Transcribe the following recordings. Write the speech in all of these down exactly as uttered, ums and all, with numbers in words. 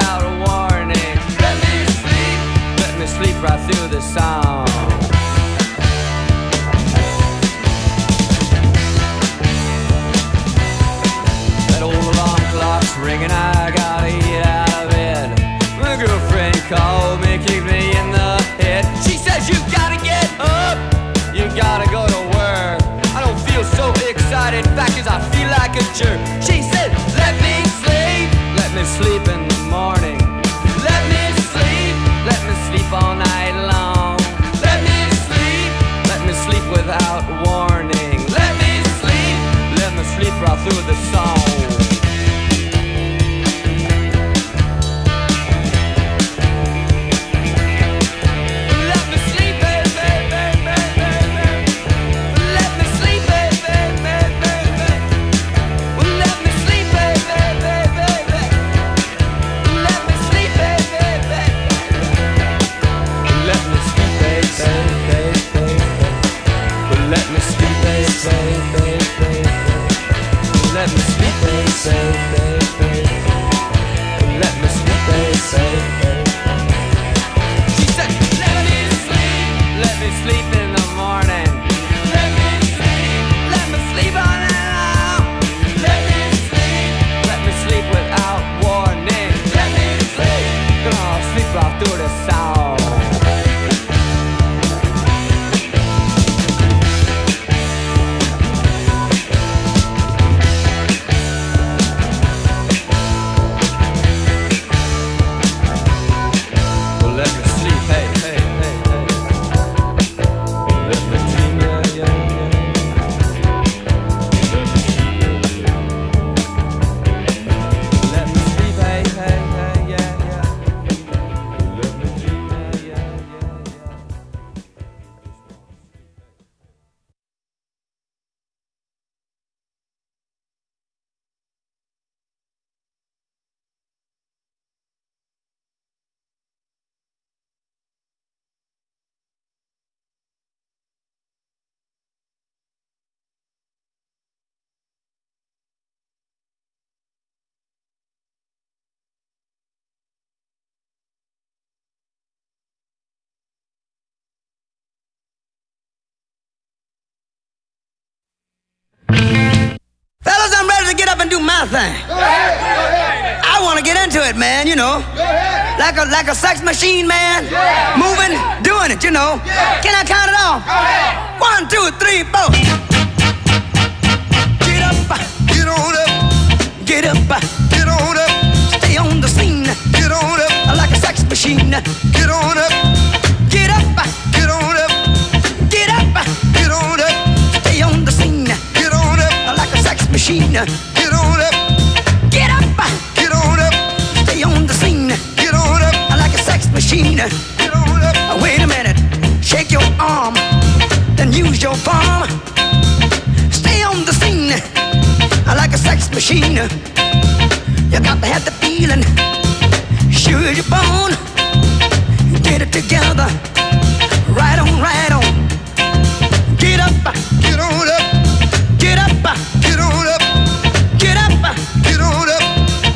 without a warning. Let me sleep, let me sleep right through the song. That old alarm clock's ringing, I gotta get out of bed. My girlfriend called me, kicked me in the head. She says you gotta get up, you gotta go to work. I don't feel so excited, in fact, 'cause I feel like a jerk. She said, let me sleep, let me sleep in the morning. Let me sleep, let me sleep all night long. Let me sleep, let me sleep without warning. Let me sleep, let me sleep right through the song. Do my thing. Go ahead, go ahead. I want to get into it, man, you know. Go ahead. Like a like a sex machine, man. Yeah. Moving, doing it, you know. Yeah. Can I count it off? Go ahead. One, two, three, four. Get up, Get on up. get up, Get on up. stay on the scene. Get on up. Like a sex machine. Get on up. Get up, Get on up. get up, Get on up. stay on the scene. Get on up. Like a sex machine. Get on up. Get up, Get on up. stay on the scene. Get on up. Like a sex machine. Get on up. Wait a minute, shake your arm, then use your palm. Stay on the scene like a sex machine. You got to have the feeling, sure you're born. Get it together, right on, right on. Get up, Get on up. get up, Get on up. get up. Get on up.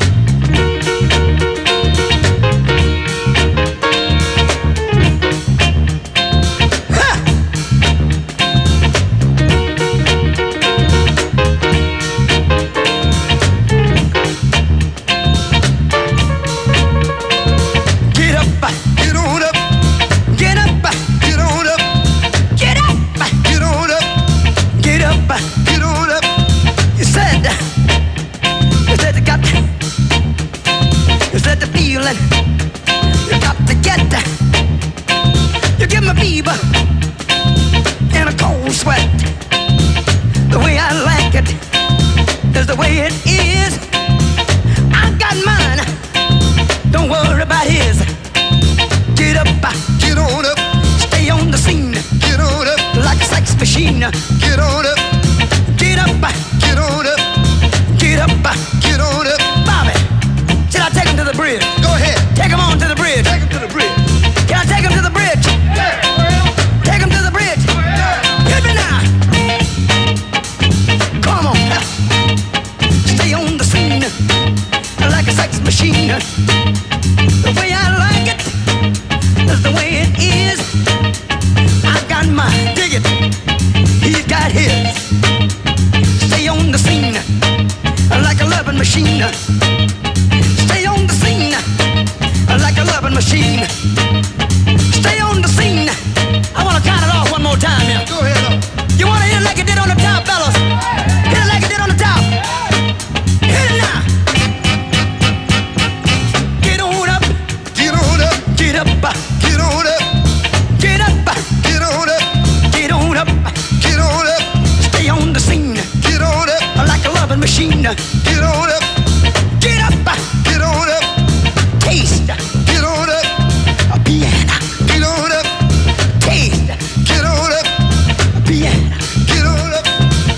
Get up, Get on up. get up, Get on up. get up, Get on up. get up. Get on up. You said, you said you got, you said the feeling, you got to get, you give me fever and a cold sweat. The way I like it is the way it is. I got mine, don't worry about his. Get up, Get on up. stay on the scene Get on up. like a sex machine. Get on up. Get up, Get on up. get up. Get on up. Bobby, should I take him to the bridge? Go ahead. Take him on to the bridge. Take him to the bridge. Can I take him to the bridge? Yeah. Well. Take him to the bridge. Yeah. Hit me now. Come on. Stay on the scene like a sex sex machine. The way I like it is the way it is. I got mine, dig it. He's got his. Stay on the scene like a loving machine. Stay on the scene like a loving machine. Stay on the scene. I wanna count it off one more time here. Go ahead. You wanna hit it like it did on the top, fellas? Hit it like it did on the top. Hit it now. Get on up. Get on up. Get up. Get on up. Get up. Get on up. Get on up. Get on up. Stay on the scene Get on up. like a loving machine. Get on up. Get up. Get on up. Taste Get on up. a piano. Get on up. Taste Get on up. a piano. Get on up.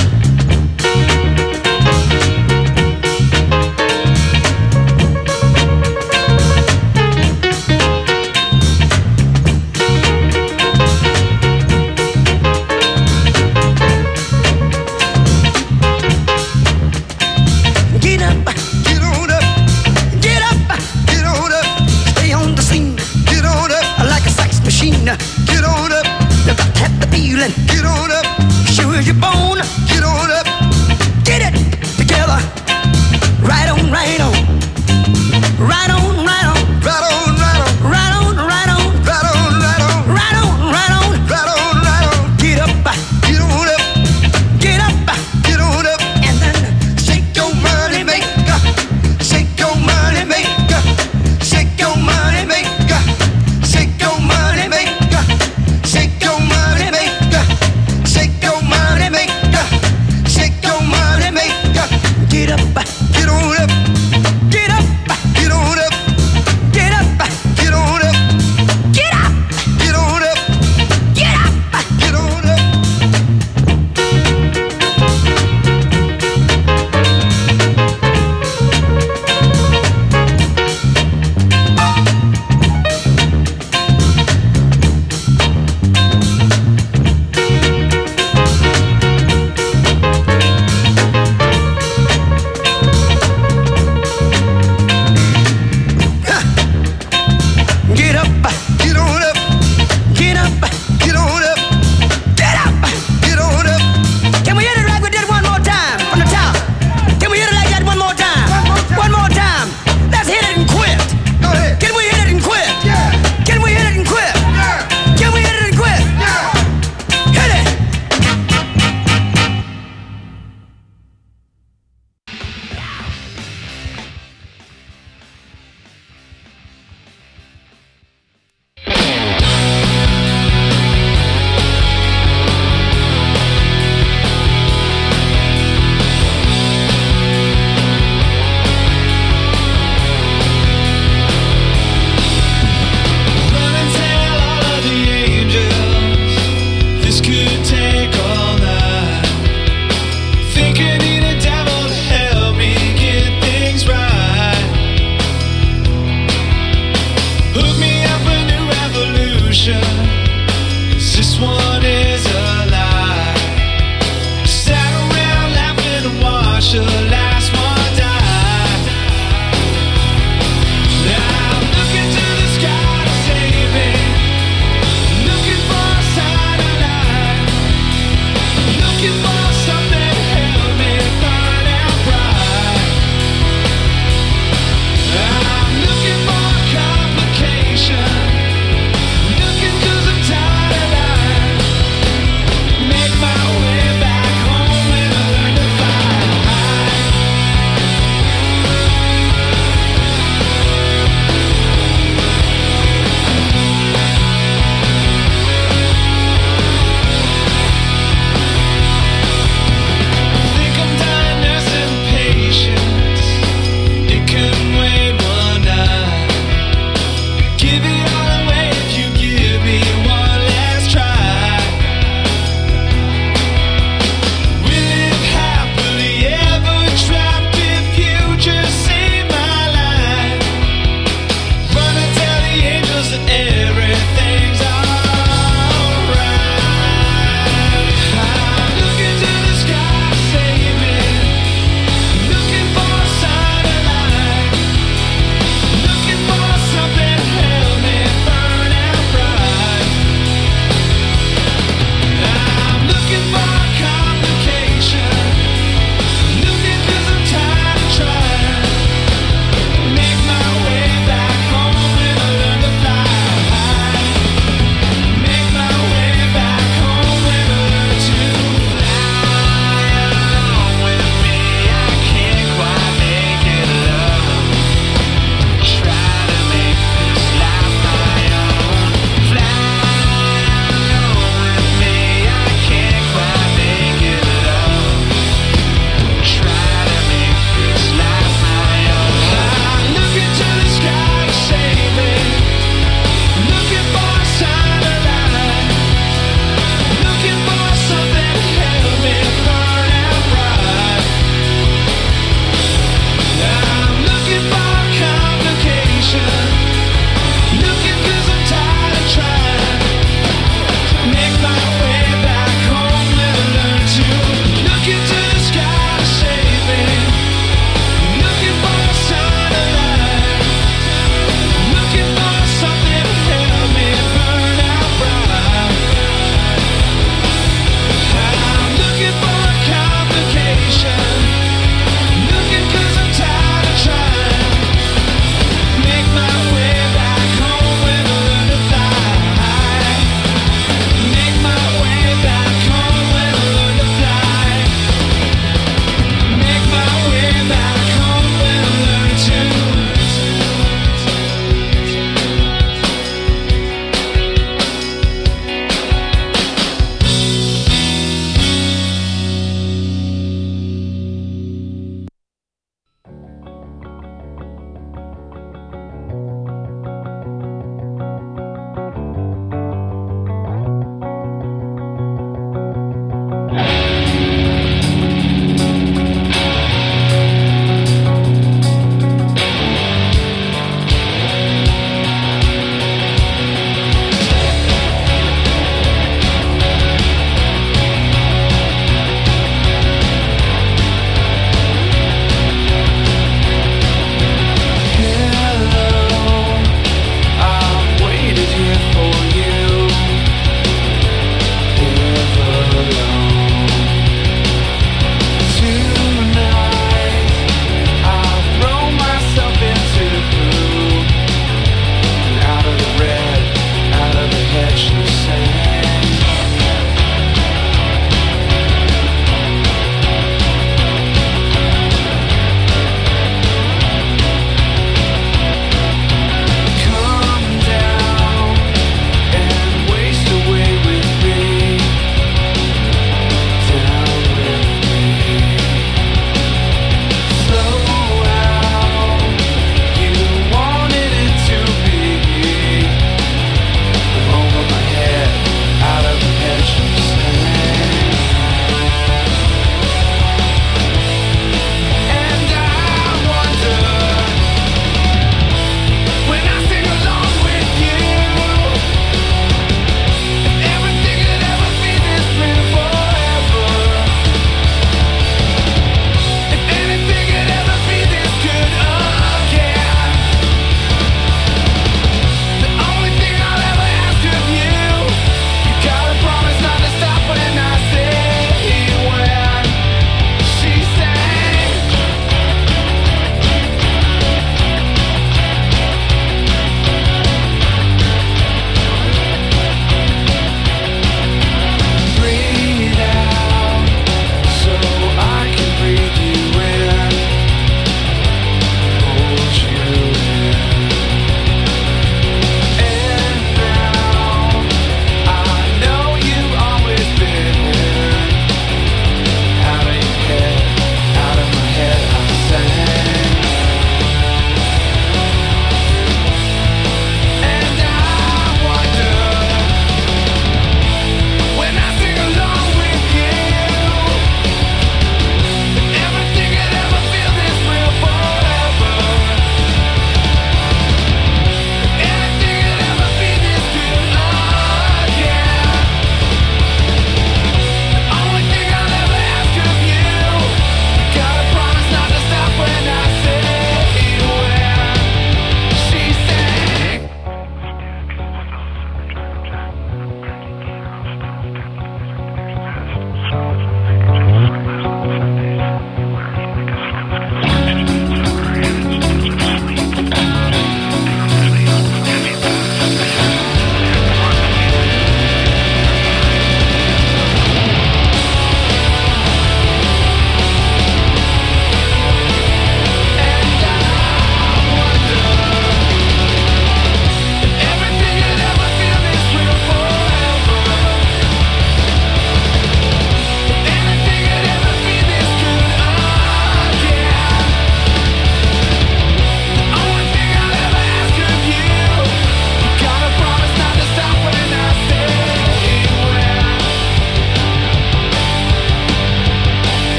Get up. Get on up. Get up. Get on up. Stay on the scene Get on up. like a sex machine. Get on up. You got to have the feeling. Get on up. Sure as you're born. Get on up. Get it together. Right on, right on. Right on, right on. Right on, right on. Right on, right on. Right on, right on. Right on, right on. Right on, right on. Get up. Get on up. Get up. Get on up. And then shake your money maker. Shake your money maker. Shake your money maker. Shake your money maker. Shake your money maker. Shake your money maker. Shake your money maker. Get up. Get on up. Get up. Get on up. Get up. Get on up. Get up. Get on up. Get up. Get on up. Get up. Get on up. Get up. Get on up. Get up. Get on up. Can we hit it like we did one more time from the top? Can we hit it like that one more time? One more time. Let's hit it and quit. Go ahead. Can we hit it and quit? Yeah. Can we hit it and quit? Yeah. Can we hit it and quit? Yeah. Hit it. Run and tell all of the angels this could take all night. Think I need a devil to help me get things right. Hook me up a new revolution, 'cause this one is a lie. Sat around laughing and watched the last one die. Now I'm looking to the sky to save me, looking for a sign of life, looking for something to help me find out right. I'm looking for a complication, looking 'cause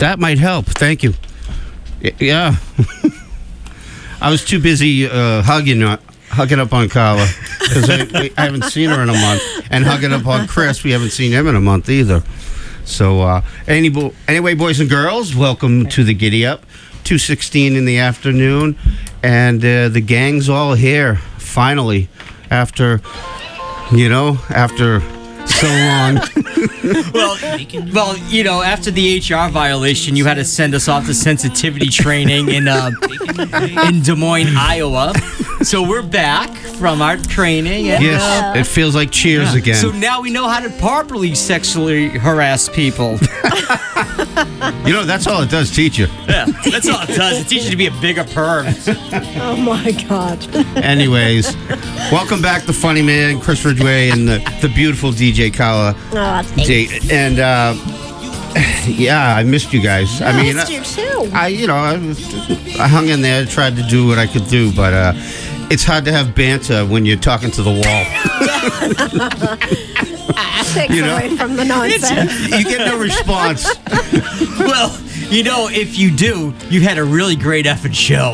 That might help. Thank you. Y- Yeah. I was too busy uh, hugging uh, hugging up on Carla because I, we- I haven't seen her in a month, and hugging up on Chris. We haven't seen him in a month either. So uh, any bo- anyway, boys and girls, welcome to the Giddy Up. two sixteen in the afternoon, and uh, the gang's all here finally after you know after so long. Well, well, you know, after the H R violation, you had to send us off to sensitivity training in uh, in Des Moines, Iowa. So we're back from our training. And, Yes, uh, it feels like Cheers again. So now we know how to properly sexually harass people. You know, that's all it does teach you. Yeah, that's all it does. It teaches you to be a bigger perv. Oh my God. Anyways, welcome back to Funny Man, Chris Ridgway, and the, the beautiful D J Kala. Oh, thanks. D- And uh, yeah, I missed you guys. I mean, missed you too. I you know I, was, I hung in there, tried to do what I could do, but uh, it's hard to have banter when you're talking to the wall. Takes you know, away from the nonsense. You get no response. Well, you know, if you do, you had a really great effing show.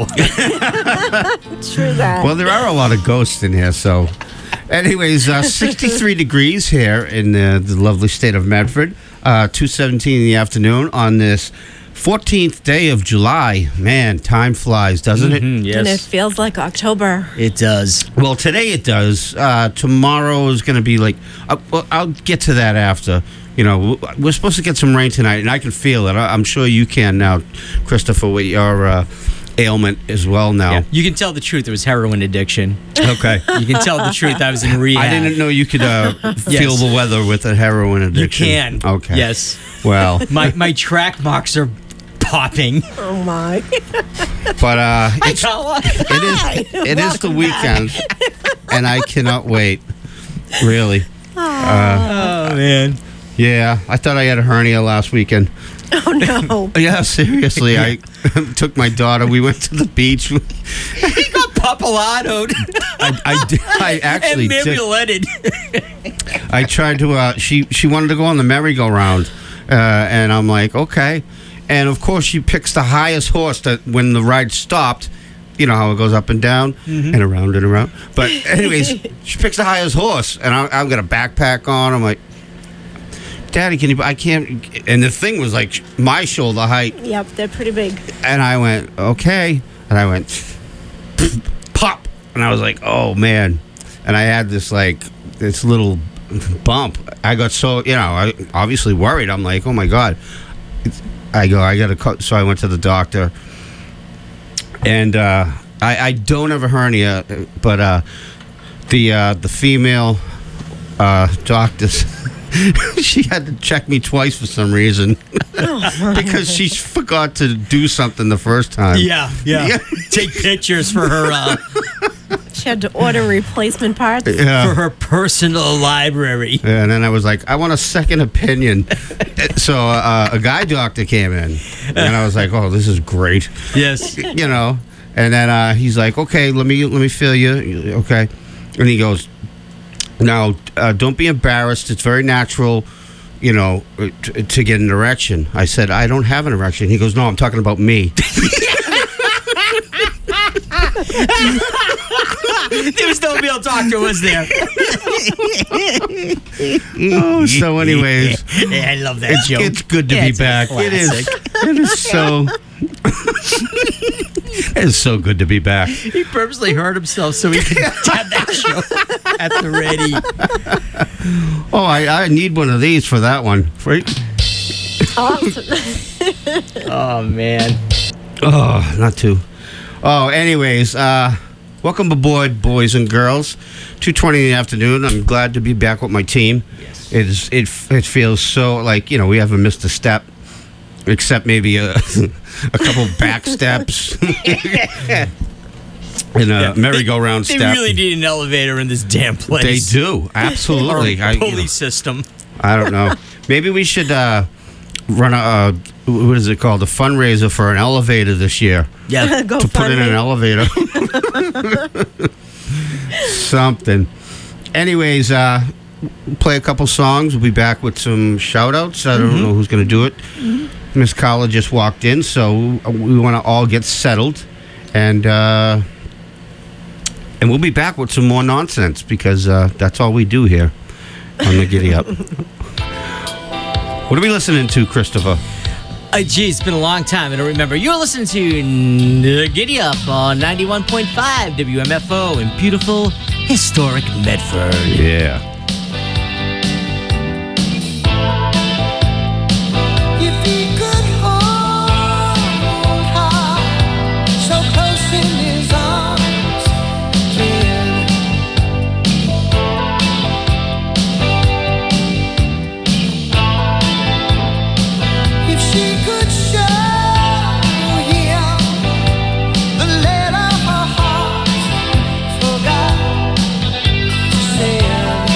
True that. Well, there are a lot of ghosts in here, so. Anyways, uh, sixty-three degrees here in uh, the lovely state of Medford. Uh, two seventeen in the afternoon on this fourteenth day of July. Man, time flies, doesn't it? Mm, And it feels like October. It does. Well, today it does. Uh, tomorrow is going to be like. Uh, well, I'll get to that after. You know, we're supposed to get some rain tonight, and I can feel it. I- I'm sure you can now, Christopher, with your uh, ailment as well now. Yeah. You can tell the truth. It was heroin addiction. Okay. You can tell the truth. I was in rehab. I didn't know you could uh, feel Yes. the weather with a heroin You addiction. can. Okay. Yes. Well, My my track marks are popping. Oh my. but uh, it's, Carla. it is it is the weekend, and I cannot wait. Really. Oh man. Yeah, I thought I had a hernia last weekend. Oh no. Yeah, seriously. I took my daughter. We went to the beach. He got papaladoed I, I, did, I actually and did. mamuletted. I tried to. Uh, she she wanted to go on the merry-go-round, uh, and I'm like, okay. And of course, she picks the highest horse that when the ride stopped. You know how it goes up and down Mm-hmm. and around and around. But anyways, she picks the highest horse, and I, I've got a backpack on. I'm like, Daddy, can you? I can't. And the thing was like my shoulder height, Yep, they're pretty big. and I went, okay, and I went, pop, and I was like, oh man, and I had this like this little bump. I got so you know, I obviously worried. I'm like, oh my god. I go, I got to cut. So I went to the doctor, and uh, I, I don't have a hernia, but uh, the uh, the female uh, doctors. She had to check me twice for some reason because she forgot to do something the first time. Yeah, yeah. Yeah. Take pictures for her uh, She had to order replacement parts. Yeah. for her personal library. Yeah, and then I was like, I want a second opinion. So uh, a guy doctor came in, and I was like, oh, this is great. Yes. You know, and then uh, he's like, okay, let me let me feel you, okay, and he goes, now uh, don't be embarrassed. It's very natural, you know, t- to get an erection. I said, I don't have an erection. He goes, no, I'm talking about me. There was no real doctor, was there? Oh, so anyways, Yeah, I love that it's, joke. it's good to Yeah, be it's a back. It is. classic. It is so. It is so good to be back. He purposely hurt himself so he could have that show at the ready. Oh, I, I need one of these for that one. Right? Awesome. Oh, man. Oh, not too. Oh, anyways, uh, welcome aboard, boys and girls. two twenty in the afternoon. I'm glad to be back with my team. Yes. It is. It it feels so like you know we haven't missed a step, except maybe a a couple back steps and a merry-go-round They step. really need an elevator in this damn They place. do Or absolutely. a I, you pulley know, system. I don't know. Maybe we should uh, run a uh, what is it called? A fundraiser for an elevator this year. Yeah. Go To put in an fund me. elevator. Something. Anyways, uh, play a couple songs. We'll be back with some shout outs. I don't know who's going to do it. Miss Carla just walked in, so we want to all get settled, and uh, and we'll be back with some more nonsense because uh, that's all we do here on the Giddy Up. What are we listening to, Christopher? Uh, gee, it's been a long time. I don't remember. You're listening to N- Giddy Up on ninety-one point five W M F O in beautiful, historic Medford. Yeah. If he could hold her so close in his arms again, if she could show him the letter her heart forgot to send.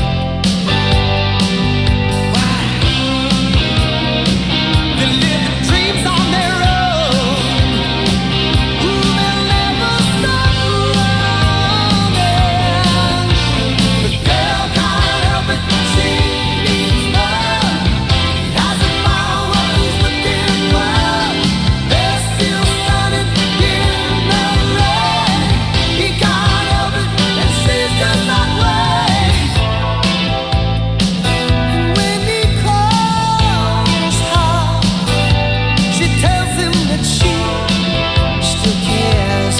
They live dreams on their own. Ooh, they'll never stop running. The girl can't help it, she needs love. He hasn't found what he's looking for. They're still standing in the rain. He can't help it, and she's just that way. And when he calls her, she tells him that she still cares.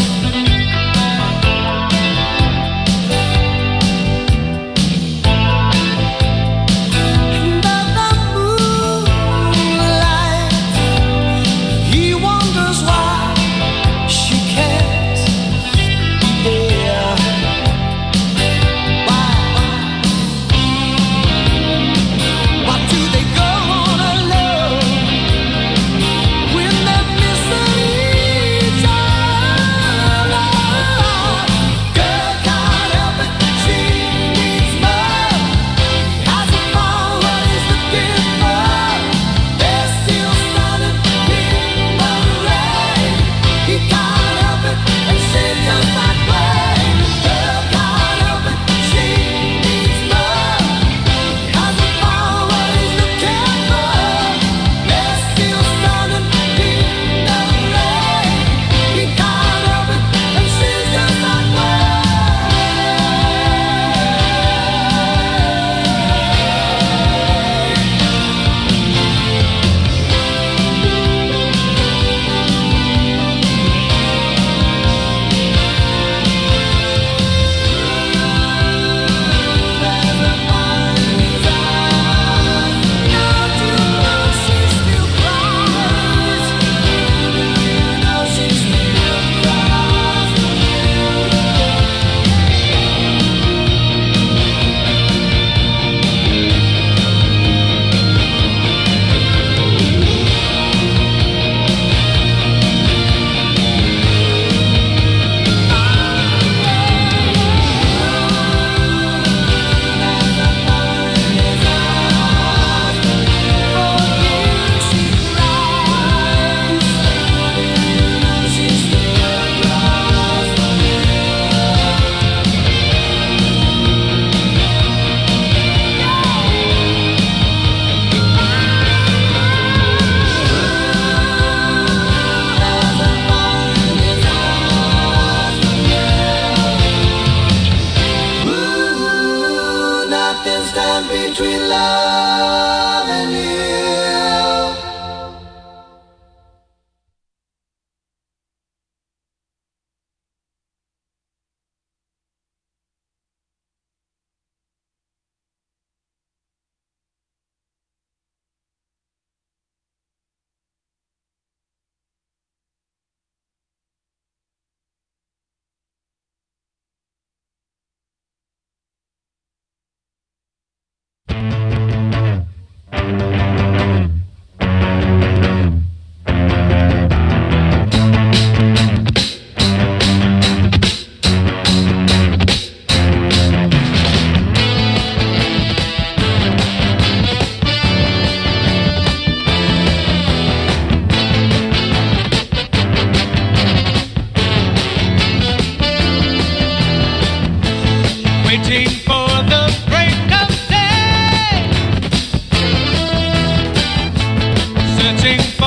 Under the moonlight, he wonders why she can't be there. Why? Why do they go on alone when they're missing each other? Girl can't help it, she needs love. He hasn't found what he's looking for. They're still standing in the rain. He can't help it, and she's just that way. Girl can't help it, she needs love. He hasn't found what he's looking for. They're still standing in the rain. He can't help it, and she's just that way. Ooh, nothing stands between love and you. Waiting for the break of day, searching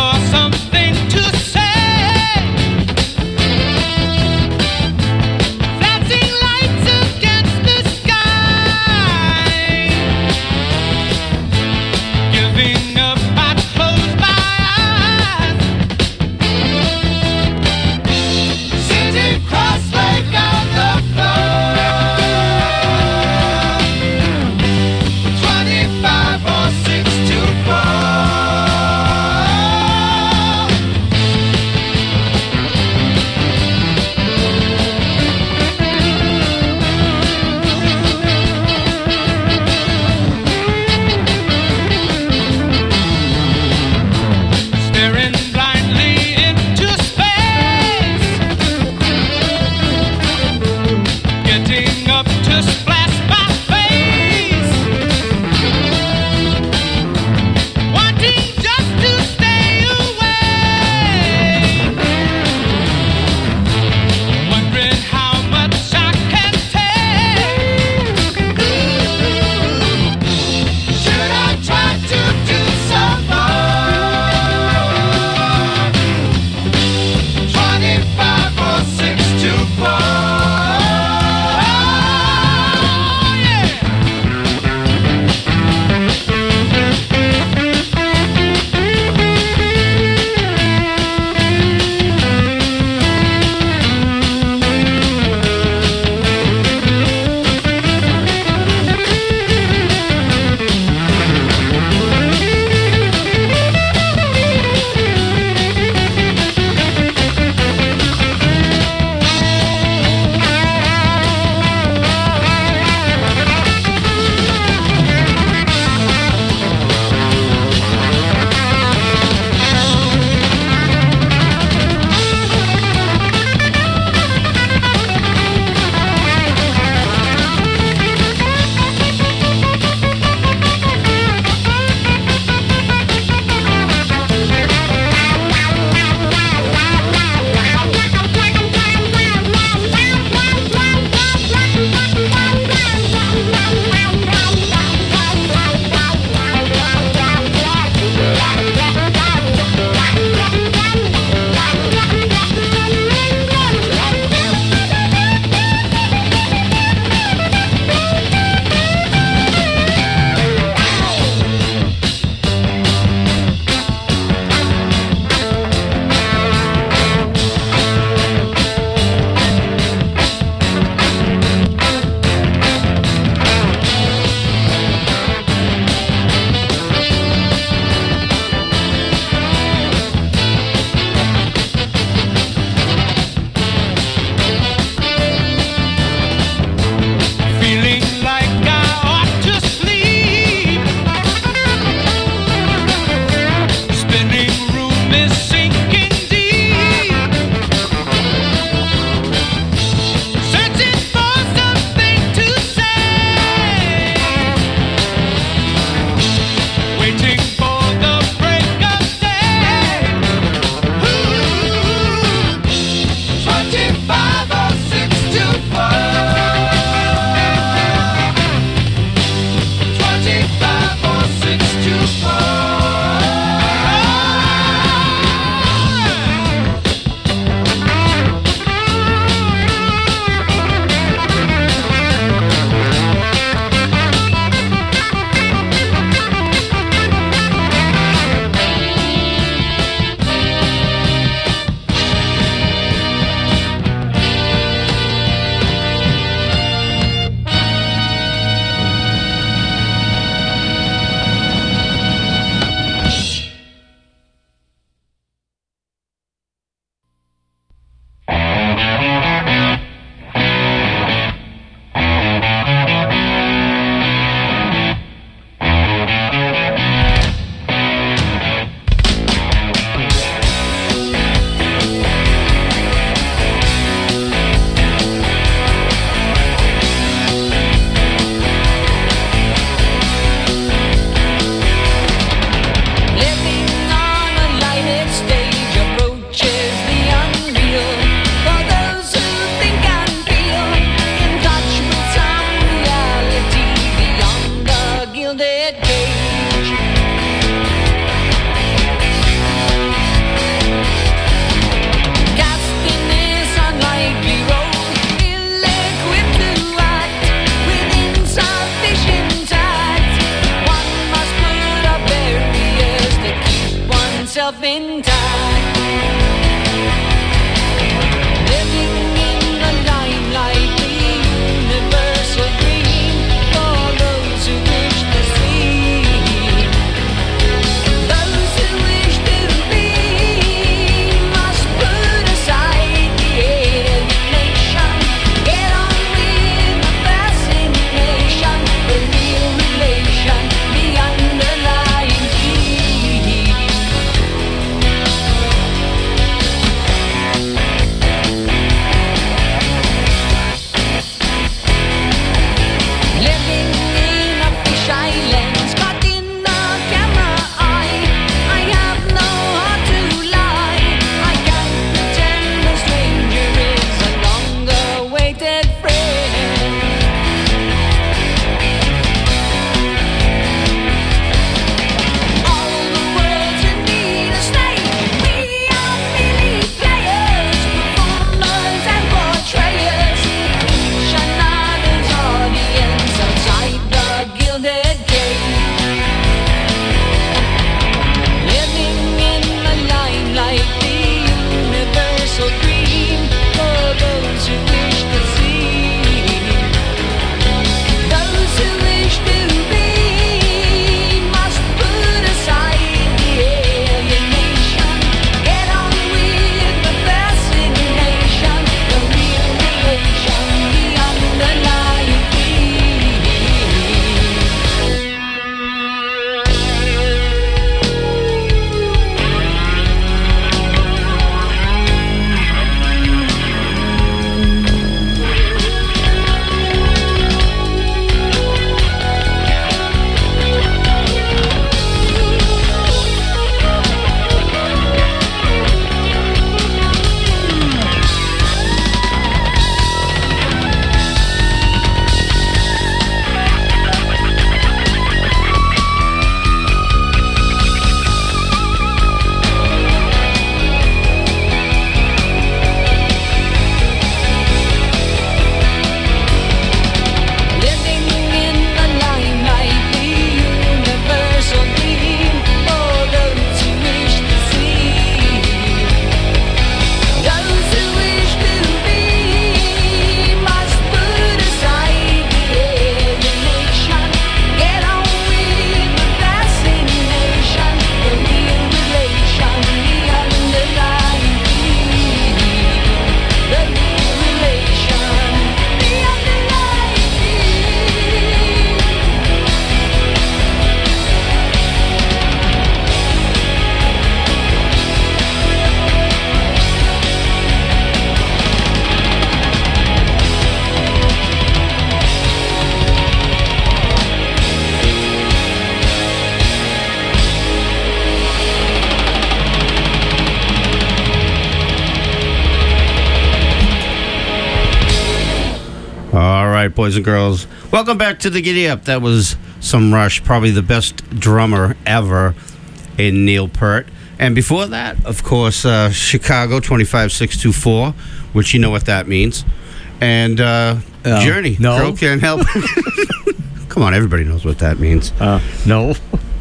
right, boys and girls. Welcome back to the Giddy Up. That was some Rush, probably the best drummer ever in Neil Peart. And before that, of course, uh, Chicago twenty-five six two four, which you know what that means. And uh, Oh, Journey. no. Girl Can't Help. Come on, everybody knows what that means. Uh, no.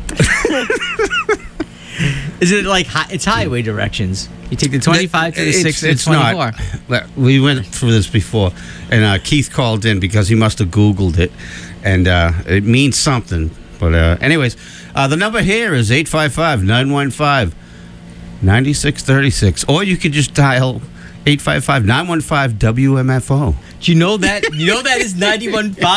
Is it like hi- it's highway directions? You take the twenty-five to the It's- six to the it's twenty-four. not. We went through this before, and uh, Keith called in because he must have Googled it, and uh, it means something. But uh, anyways, uh, the number here is eight five five, nine one five, nine six three six, or you could just dial eight five five, nine one five, W M F O. Do you know that? You know that is ninety-one point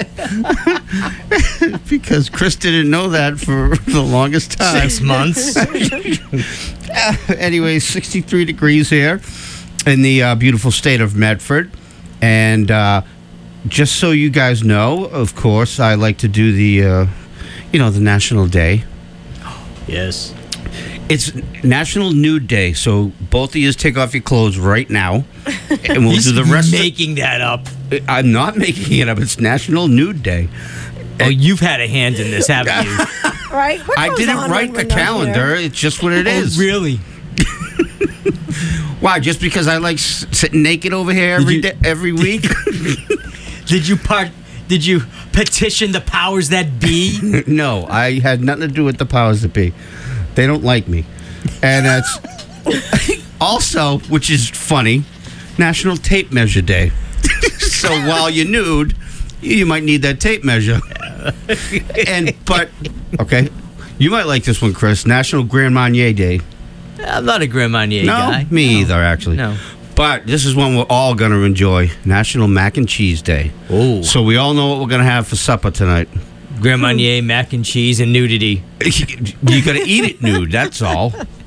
five? Because Chris didn't know that for the longest time. Six months. Anyway, sixty-three degrees here in the uh, beautiful state of Medford. And uh, just so you guys know, of course, I like to do the, uh, you know, the National Day. Yes. It's National Nude Day, so both of you take off your clothes right now, and we'll He's do the rest. making that up. Of, I'm not making it up. It's National Nude Day. Oh, you've had a hand in this, haven't you? Right? What I goes didn't on write when the we're not calendar. here? It's just what it is. Oh, really? Why? Just because I like s- sitting naked over here every you- day, every week? Did you part? Did you petition the powers that be? No, I had nothing to do with the powers that be. They don't like me. And that's also, which is funny, National Tape Measure Day. So while you're nude, you might need that tape measure. And, but, okay, you might like this one, Chris. National Grand Marnier Day. I'm not a Grand Marnier No, guy. me No. either, actually. No. But this is one we're all going to enjoy. National Mac and Cheese Day. Oh. So we all know what we're going to have for supper tonight. Grand Marnier, mac and cheese, and nudity. You got to eat it nude, that's all.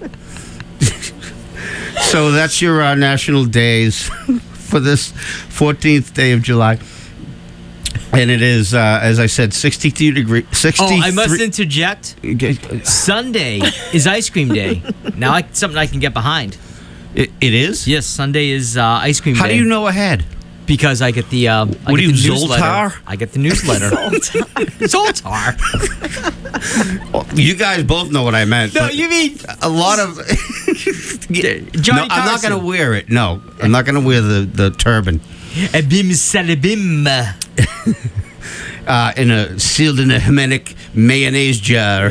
So that's your uh, national days for this fourteenth day of July. And it is, uh, as I said, sixty-two degrees. Oh, I must interject. Sunday is ice cream day. Now, I, something I can get behind. It, it is? Yes, Sunday is uh, ice cream How day. do you know ahead? Because I get the. Uh, I What get do you, the newsletter. Zoltar? I get the newsletter. Zoltar. Well, you guys both know what I meant. No, but you mean a lot of. Johnny No, I'm not Carson. going to wear it. No, I'm not going to wear the, the turban. Abim salabim. Uh, in a sealed in a Hellenic mayonnaise jar.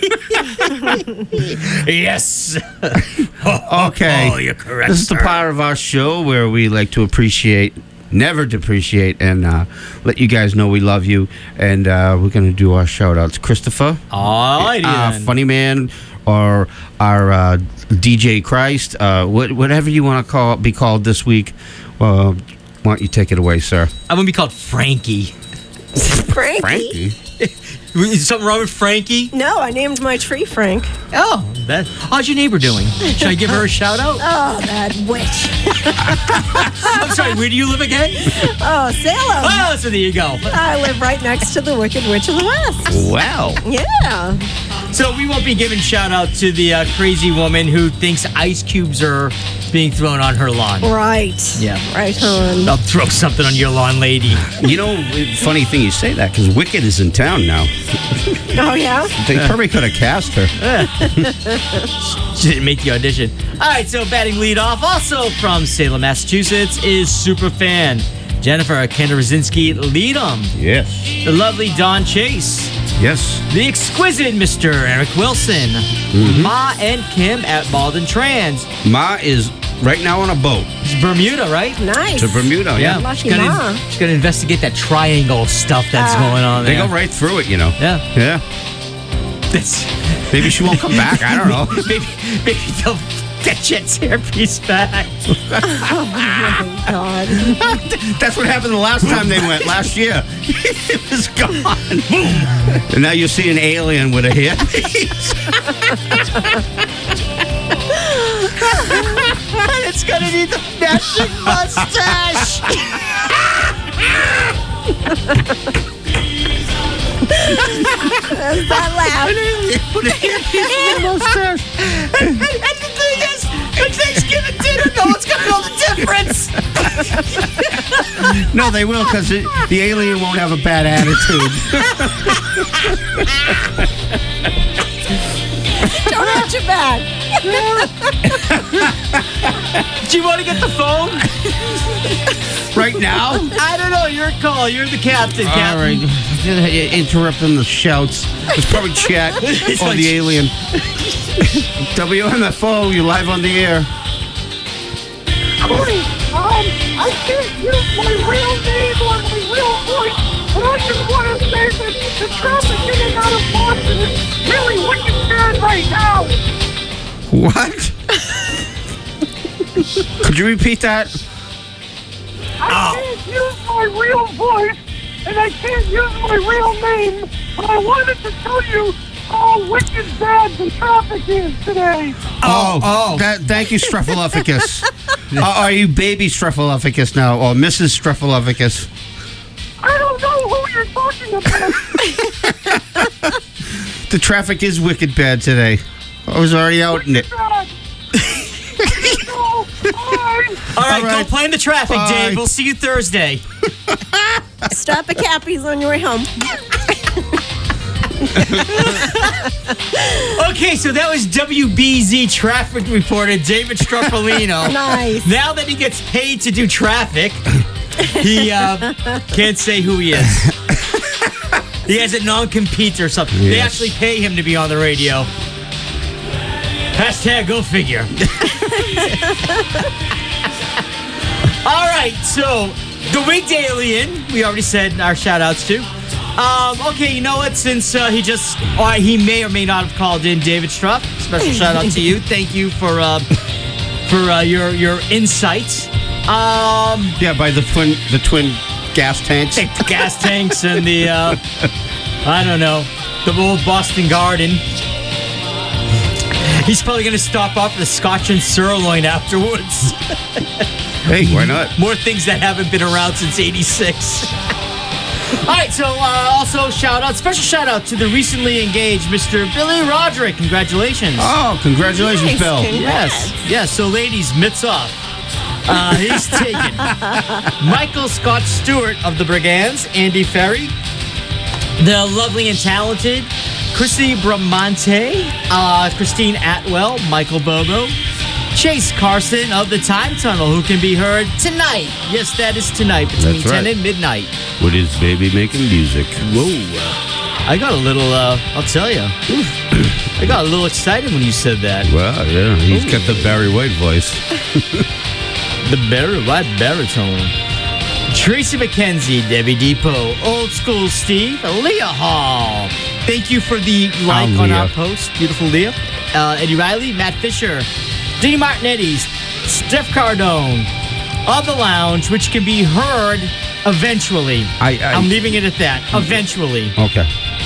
Yes. Okay. Oh, you're correct. This is the sir. part of our show where we like to appreciate, never depreciate, and uh, let you guys know we love you. And uh, we're going to do our shout outs. Christopher, Alrighty uh, then. Funny Man, or our uh, D J Christ, uh, what, whatever you want to call be called this week. Well, why don't you take it away, sir? I'm gonna be called Frankie. Frankie? Frankie. Is something wrong with Frankie? No, I named my tree Frank. Oh, that. How's your neighbor doing? Should I give her a shout out? Oh, that witch. I'm sorry. Where do you live again? Oh, Salem. Oh, so there you go. I live right next to the Wicked Witch of the West. Wow. Yeah. So we won't be giving shout out to the uh, crazy woman who thinks ice cubes are being thrown on her lawn. Right. Yeah. Right on. I'll throw something on your lawn, lady. You know, funny thing you say that because Wicked is in town now. Oh, yeah? They probably could have cast her. She didn't make the audition. All right, so batting lead off, also from Salem, Massachusetts, is Superfan Jennifer Kendra-Rosinski Leadham, Yes. the lovely Dawn Chase, Yes. the exquisite Mister Eric Wilson, Ma and Kim at Malden Trans. Ma is right now on a boat It's Bermuda, right? Nice. to Bermuda. Yeah. Lucky she's gonna, Ma. she's gonna investigate that triangle stuff that's Ah. going on They there. go right through it, you know. Yeah. Yeah. That's, Maybe she won't come back. I don't know. maybe, maybe they'll get Jet's hairpiece back. God. That's what happened the last time they went last year. It was gone. And now you see an alien with a hairpiece. And it's gonna need the matching mustache. That's that laugh. With a hairpiece and a mustache. And, and, and the thing is, at Thanksgiving dinner, no one's gonna know the difference. No, they will because the alien won't have a bad attitude. Don't hurt your back. Do you want to get the phone? Right now? I don't know. Your call. You're the captain, All Captain. right. Interrupting the shouts. It's probably Chat It's or like- the alien. W M F O, you live on the air. Corey, um, I can't use my real name or my real voice, but I just want to say that the traffic getting out of Boston is really wicked bad right now. What? Could you repeat that? I can't use my real voice, and I can't use my real name, but I wanted to tell you how wicked bad the traffic is today. Oh, oh. That, thank you, Streptolophicus. uh, are you baby Streptolophicus now, or Missus Streptolophicus? I don't know who you're talking about. The traffic is wicked bad today. I was already out in it. Bad. So, bye. All right, All right. go play in the traffic, Bye. Dave. We'll see you Thursday. Strap a cappies on your way home. Okay, so that was W B Z traffic reporter David Struffolino. Nice. Now that he gets paid to do traffic, he uh, can't say who he is. He has a non-compete or something. They Yes. actually pay him to be on the radio. Hashtag go figure. All right, so the weekday alien, we already said our shout outs to. Um, okay, you know what? Since uh, he just, or he may or may not have called in, David Struff. Special shout out to you. Thank you for uh, for uh, your your insights. Um, Yeah, by the twin, the twin gas tanks. take the gas tanks and the uh, I don't know, the old Boston Garden. He's probably gonna stop off at the Scotch and Sirloin afterwards. Hey, why not? More things that haven't been around since eighty-six. All right, so uh, also shout out, special shout out to the recently engaged Mister Billy Roderick. Congratulations. Oh, congratulations, Nice. Bill. Congrats. Yes, yes. So, ladies, mitts off. Uh, he's taken Michael Scott Stewart of the Brigands, Andy Ferry, the lovely and talented Chrissy Bramante, uh, Christine Atwell, Michael Bobo, Chase Carson of the Time Tunnel, who can be heard tonight. Yes, that is tonight between That's ten right. and midnight. With his baby making music. Whoa. I got a little, uh, I'll tell you. I got a little excited when you said that. Well, yeah, he's got the Barry White voice. The bar- white baritone. Tracy McKenzie, Debbie Depot, Old School Steve, Leah Hall. Thank you for the like Oh, on Leah. our post. Beautiful Leah. Uh, Eddie Riley, Matt Fisher, Dee Martinetti, Steph Cardone, of the Lounge, which can be heard eventually. I- I- I'm leaving it at that. Eventually. Okay.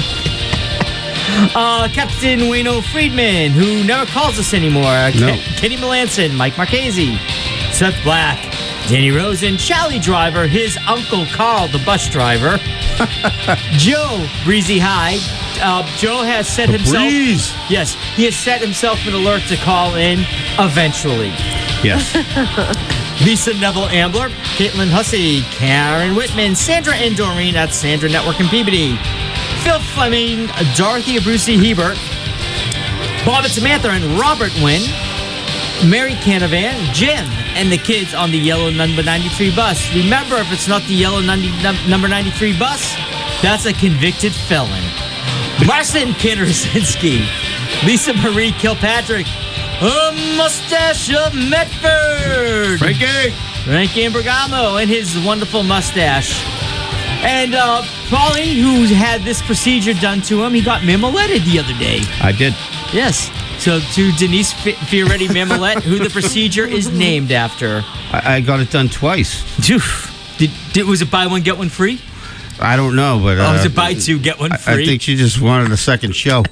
Uh, Captain Wayno Friedman, who never calls us anymore. No. Ken- Kenny Melanson, Mike Marchese, Seth Black, Danny Rosen, Charlie Driver, his uncle Carl, the bus driver, Joe Breezy High. Uh, Joe has set himself. Breeze. Yes, he has set himself an alert to call in eventually. Yes. Lisa Neville Ambler, Caitlin Hussey, Karen Whitman, Sandra and Doreen at Sandra Network in Peabody, Phil Fleming, Dorothy Abruzzi Hebert, Bob and Samantha and Robert Wynn, Mary Canavan, Jim, and the kids on the yellow number ninety-three bus. Remember, if it's not the yellow ninety, num- number ninety-three bus, that's a convicted felon. Marcin Kindersinski, Lisa Marie Kilpatrick, a mustache of Medford. Frankie. Frankie Bergamo and his wonderful mustache. And uh, Paulie, who had this procedure done to him, he got mimoletted the other day. I did. Yes. So to Denise Fi- Fioretti Mimolette, who the procedure is named after. I, I got it done twice. Oof. Did, did, was it buy one, get one free? I don't know, but. Or Uh, was it buy two, get one I, free? I think she just wanted a second show.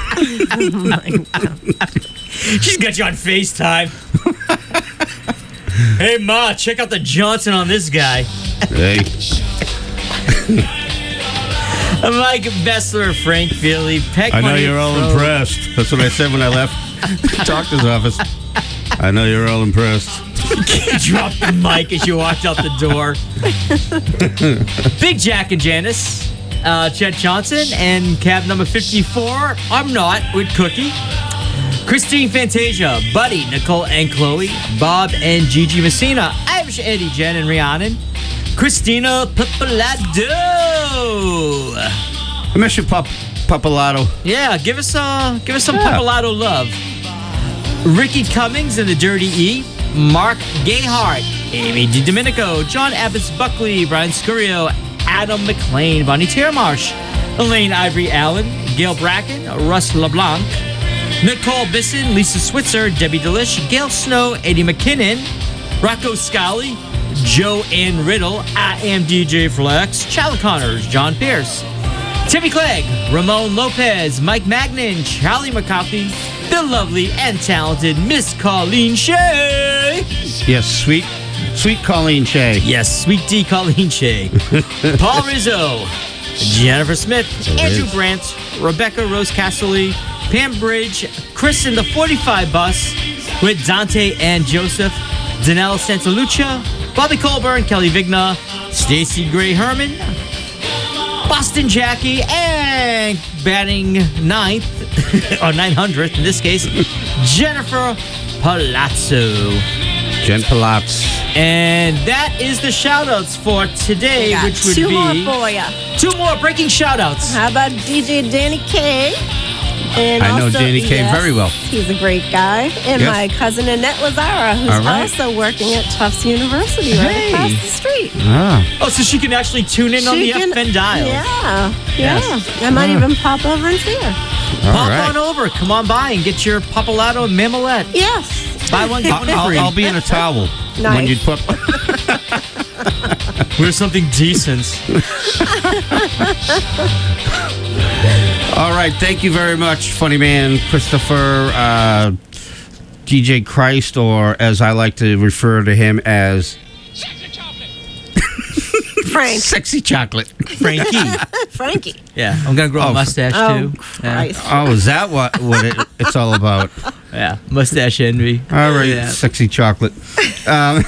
She's got you on FaceTime. Hey, Ma, check out the Johnson on this guy. Hey. Mike Bessler, Frank Philly, Peck I know Money you're all Pro. impressed. That's what I said when I left the doctor's office. I know you're all impressed. You dropped the mic as you walked out the door. Big Jack and Janice, uh, Chet Johnson, and cab number fifty-four, I'm Not, with Cookie. Christine Fantasia, Buddy, Nicole and Chloe, Bob and Gigi Messina, Irish Eddie, Jen and Rhiannon, Christina Papalado. I miss you, Pop Papalato. Yeah, give us uh, give us some yeah. Papalato love. Ricky Cummings and the Dirty E, Mark Gayhart, Amy DiDomenico, John Abbots Buckley, Brian Scurio, Adam McLean, Bonnie Termarsh, Elaine Ivory Allen, Gail Bracken, Russ LeBlanc, Nicole Bisson, Lisa Switzer, Debbie Delish, Gail Snow, Eddie McKinnon, Rocco Scally, Joe Ann Riddle, I Am D J Flex, Charlie Connors, John Pierce, Timmy Clegg, Ramon Lopez, Mike Magnin, Charlie McCarthy, the lovely and talented Miss Colleen Shea. Yes, sweet, sweet Colleen Shea. Yes, sweet D Colleen Shea. Paul Rizzo, Jennifer Smith, Andrew Brandt, Rebecca Rose Castley, Pam Bridge, Chris in the forty-five bus with Dante and Joseph, Danelle Santalucia, Bobby Colburn, Kelly Vigna, Stacy Gray Herman, Boston Jackie, and batting ninth, or nine hundredth in this case, Jennifer Palazzo. Jen Palazzo. And that is the shout-outs for today, which would two be... more for you. Two more breaking shout-outs. How about D J Danny Kaye? And I know also, Danny Kaye yes, very well. He's a great guy. And Yes. my cousin Annette Lazara, who's All right. also working at Tufts University right Hey. across the street. Ah. Oh, so she can actually tune in on She the can- F N dial. Yeah, Yes. yeah. I might even pop over and see her. All Pop right. on over. Come on by and get your Papalato and Mamelette. Yes. Buy one, get one I'll, free. I'll, I'll be in a towel when Nice. you put. Wear something decent. All right, thank you very much, funny man Christopher, uh, D J Christ, or as I like to refer to him as Frank. Sexy Chocolate. Frankie. Frankie. Yeah, I'm going to grow Oh, a mustache Oh, too. Christ. Oh, is that what, what it, it's all about? Yeah. yeah, mustache envy. All right, Yeah. Sexy Chocolate. Um,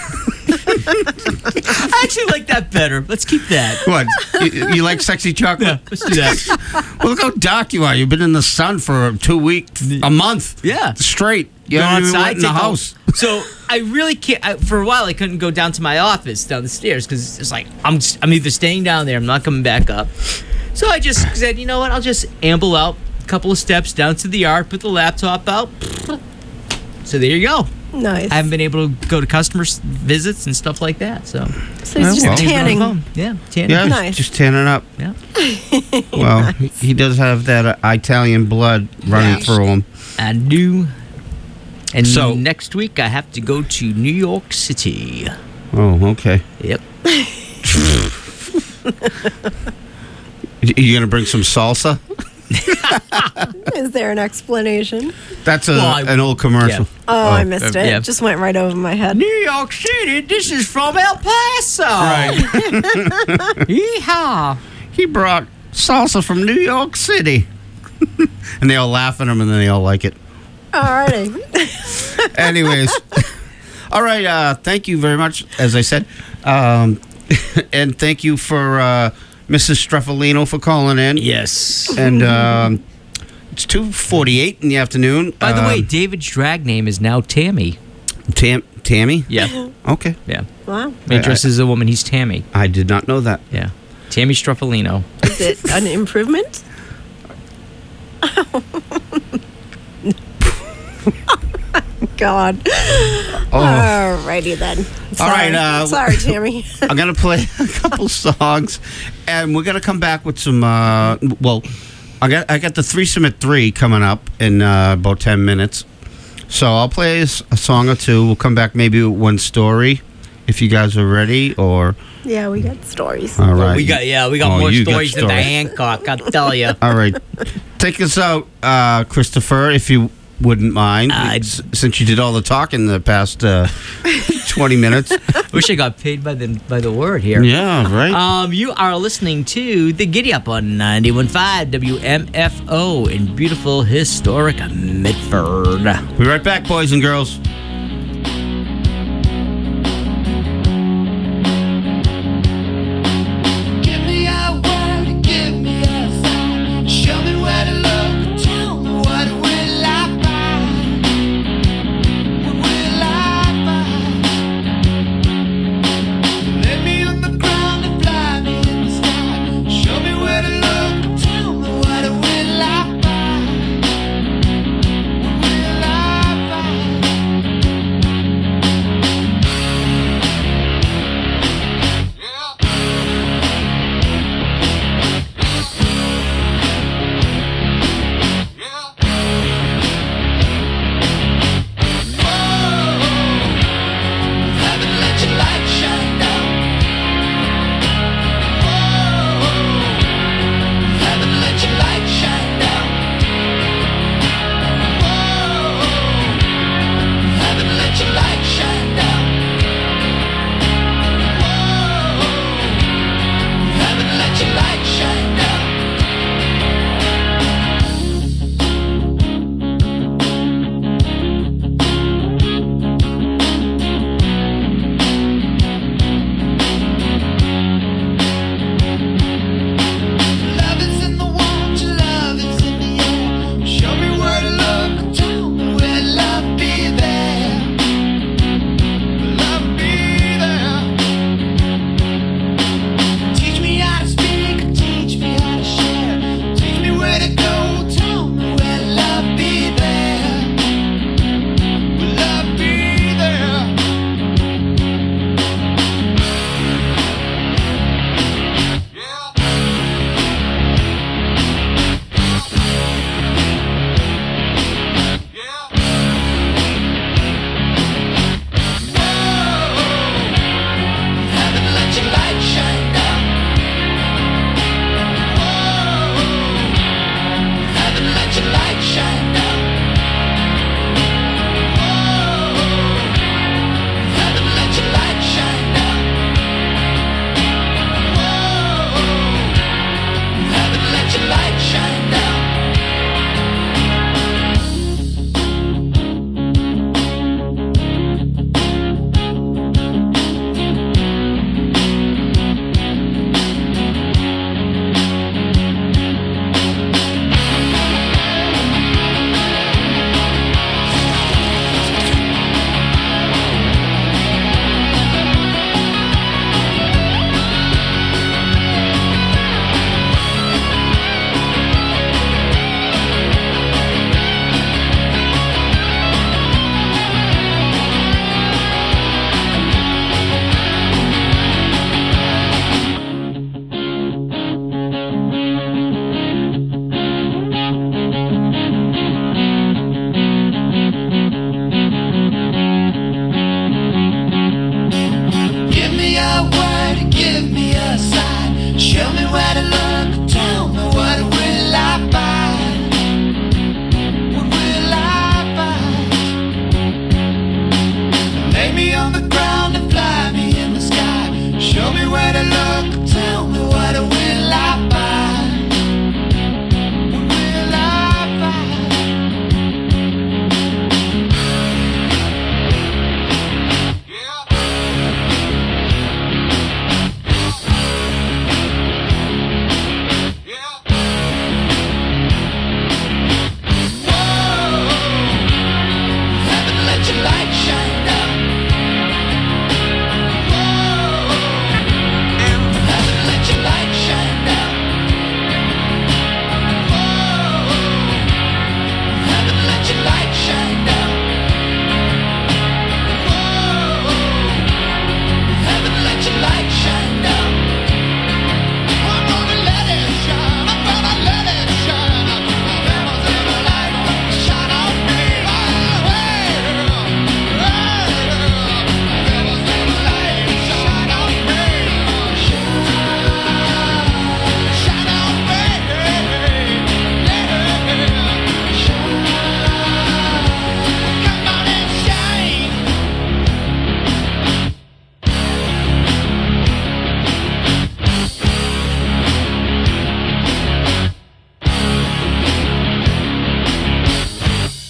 I actually like that better. Let's keep that. what? You, you like Sexy Chocolate? Yeah, let's do that. Well, look how dark you are. You've been in the sun for two weeks, a month Yeah. straight. You Go haven't even outside, went in the take a- house. So I really can't. I, for a while, I couldn't go down to my office down the stairs because it's like I'm. Just, I'm either staying down there. I'm not coming back up. So I just said, you know what? I'll just amble out a couple of steps down to the yard, put the laptop out. So there you go. Nice. I haven't been able to go to customer s- visits and stuff like that. So so he's just well. tanning. Yeah, tanning. Yeah, Nice. just tanning up. Yeah. Well, he, he does have that uh, Italian blood running Yeah. through him. I do. And So- next week I have to go to New York City. Oh, okay. Yep. Y- You gonna bring some salsa? Is there an explanation? That's a, Well, I- an old commercial. Yeah. Oh, I missed uh, it. yeah. Just went right over my head. New York City, this is from El Paso. Right. Yeehaw. He brought salsa from New York City. And they all laugh at him, and then they all like it. Alrighty. Anyways. All right. Uh, thank you very much, as I said. Um, and thank you for uh, Missus Streffolino for calling in. Yes. And um, it's two forty-eight in the afternoon. By the Um, way, David's drag name is now Tammy. Tam- Tammy? Yeah. Okay. Yeah. Wow. He dresses as a woman. He's Tammy. I did not know that. Yeah. Tammy Struffolino. Is it an improvement? God. Oh. Alrighty then. Sorry. All right, uh, Sorry, Tammy. I'm gonna play a couple songs, and we're gonna come back with some. Uh, well, I got I got the threesome at three coming up in uh, about ten minutes, so I'll play a, s- a song or two. We'll come back maybe with one story, if you guys are ready. Or Yeah, we got stories. all right, We got yeah, we got Oh, more you got stories than the stories. Hancock. I tell you. All right, take us out, uh, Christopher, if you wouldn't mind, I'd- s- since you did all the talking the past uh, twenty minutes. Wish I got paid by the by the word here. Yeah, right. Um, you are listening to the Giddy Up on ninety-one point five W M F O in beautiful historic Mitford. Be right back, boys and girls.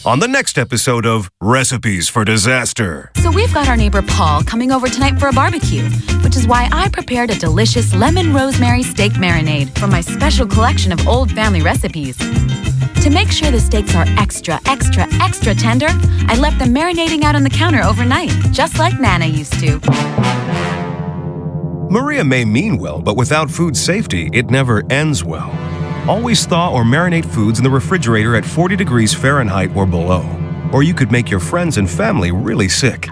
on the next episode of Recipes for Disaster. So we've got our neighbor Paul coming over tonight for a barbecue, which is why I prepared a delicious lemon rosemary steak marinade from my special collection of old family recipes. To make sure the steaks are extra, extra, extra tender, I left them marinating out on the counter overnight, just like Nana used to. Maria may mean well, but without food safety, it never ends well. Always thaw or marinate foods in the refrigerator at forty degrees Fahrenheit or below, or you could make your friends and family really sick.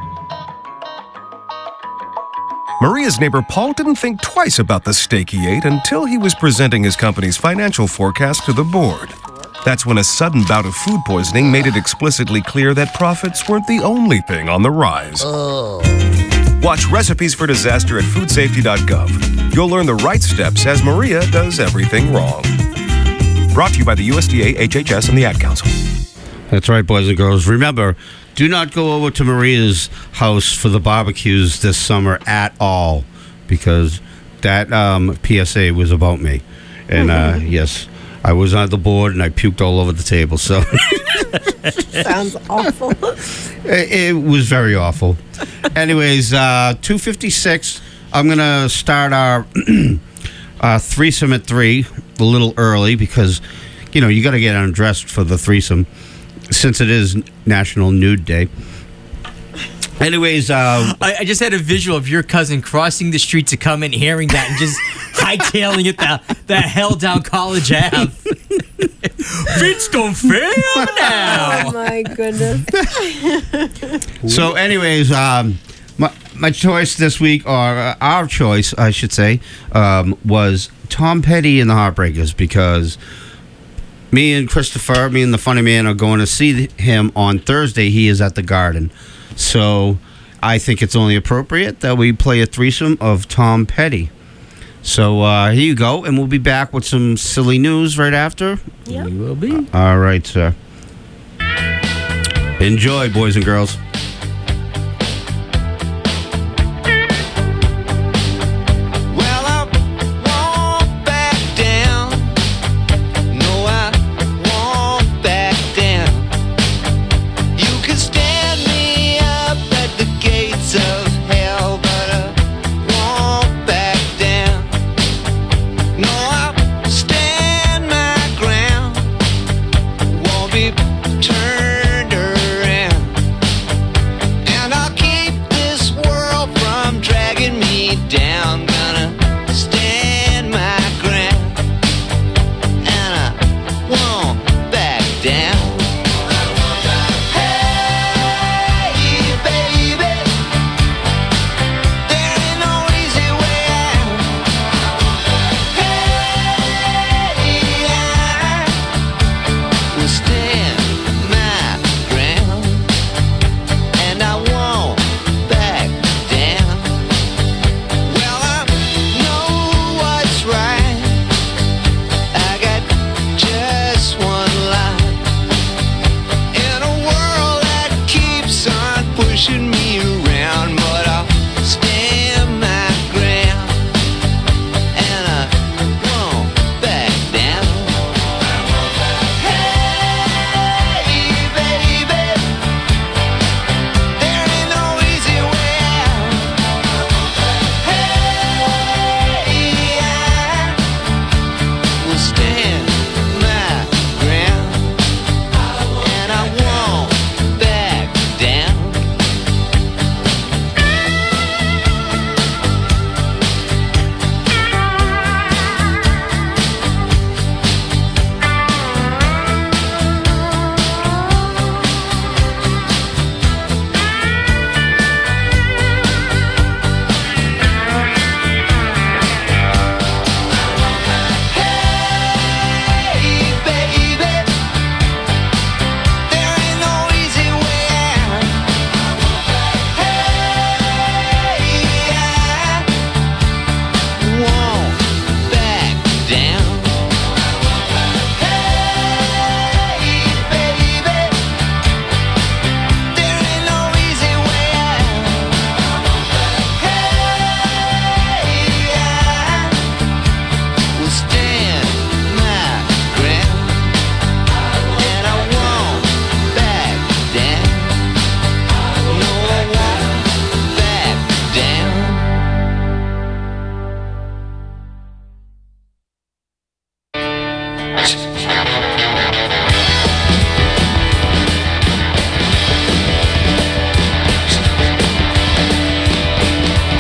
Maria's neighbor Paul didn't think twice about the steak he ate until he was presenting his company's financial forecast to the board. That's when a sudden bout of food poisoning made it explicitly clear that profits weren't the only thing on the rise. Oh. Watch Recipes for Disaster at food safety dot gov. You'll learn the right steps as Maria does everything wrong. Brought to you by the U S D A, H H S, and the Ad Council. That's right, boys and girls. Remember, do not go over to Maria's house for the barbecues this summer at all, because that um, P S A was about me. And uh, yes, I was on the board and I puked all over the table. So Sounds awful. it, it was very awful. Anyways, uh, two fifty-six. I'm going to start our uh, threesome at three a little early because, you know, you got to get undressed for the threesome since it is National Nude Day. Anyways, uh, I, I just had a visual of your cousin crossing the street to come in, hearing that, and just hightailing it the, the hell down College Ave. Fits don't fail now. Oh my goodness. So, anyways, um, my my choice this week, or uh, our choice, I should say, um, was Tom Petty and the Heartbreakers, because me and Christopher, me and the Funny Man, are going to see him on Thursday. He is at the Garden, so I think it's only appropriate that we play a threesome of Tom Petty. So uh, here you go, and we'll be back with some silly news right after. Yep. We will be. All right, sir. Enjoy, boys and girls.